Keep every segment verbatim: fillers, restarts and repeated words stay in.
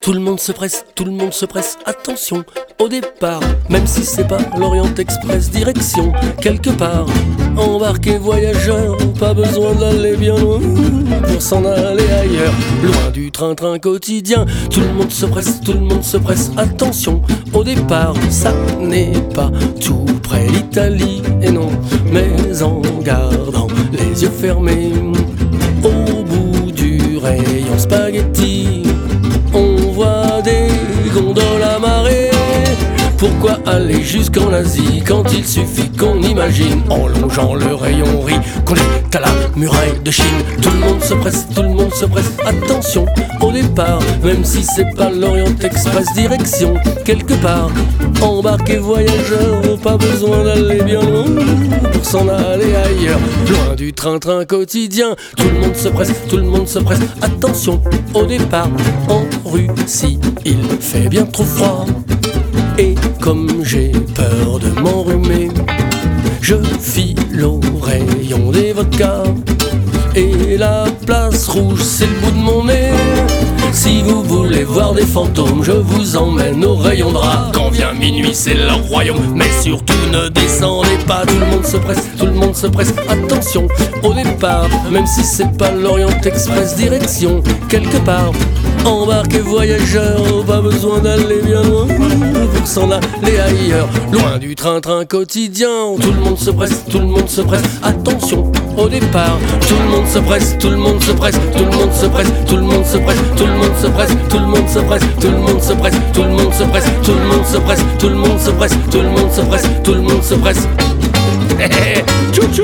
Tout le monde se presse, tout le monde se presse, attention au départ, même si c'est pas l'Orient Express, direction quelque part. Embarquez voyageurs, pas besoin d'aller bien loin pour s'en aller ailleurs, loin du train-train quotidien. Tout le monde se presse, tout le monde se presse, attention au départ, ça n'est pas tout près l'Italie, et non, mais en gardant les yeux fermés, au bout du rayon spaghetti, on voit des gondoles à marée. Pourquoi aller jusqu'en Asie quand il suffit qu'on imagine, en longeant le rayon riz, qu'on est à la muraille de Chine. Tout le monde se presse, tout le monde se presse, attention au départ, même si c'est pas l'Orient Express, direction quelque part. Embarquez voyageurs, pas besoin d'aller bien loin pour s'en aller ailleurs, loin du train-train quotidien. Tout le monde se presse, tout le monde se presse, attention au départ. En Russie, il fait bien trop froid, et comme j'ai peur de m'enrhumer, je file au rayon des vodkas, et la place rouge c'est le bout de mon nez. Si vous voulez voir des fantômes, je vous emmène au rayon drap. Quand vient minuit c'est leur royaume, mais surtout ne descendez pas. Tout le monde se presse, tout le monde se presse, attention au départ, même si c'est pas l'Orient Express, direction quelque part. Embarquez voyageurs, pas besoin d'aller bien loin pour s'en aller ailleurs, loin du train-train quotidien. Tout le monde se presse, tout le monde se presse, attention au départ. Tout le monde se presse, tout le monde se presse, tout le monde se presse, tout le monde se presse, tout le monde se presse, tout le monde se presse, tout le monde se presse, tout le monde se presse, tout le monde se presse, tout le monde se presse, tout le monde se presse, tout le monde se presse. Tchou-tchou.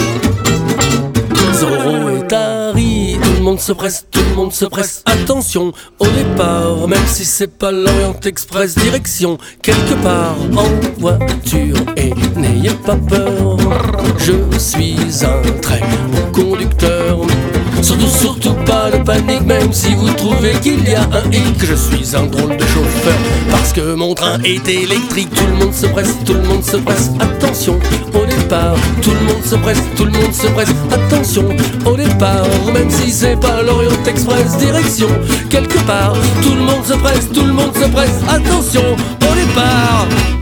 Zorro et Tari, tout le monde se presse, tout le monde se presse, attention au départ, même si c'est pas l'Orient Express, direction quelque part. En voiture et n'ayez pas peur, je suis un très bon conducteur. Surtout, surtout pas de panique, même si vous trouvez qu'il y a un hic. Je suis un drôle de chauffeur, parce que mon train est électrique. Tout le monde se presse, tout le monde se presse, attention au départ. Tout le monde se presse, tout le monde se presse, attention au départ, même si c'est pas l'Orient Express, direction quelque part. Tout le monde se presse, tout le monde se presse, attention au départ.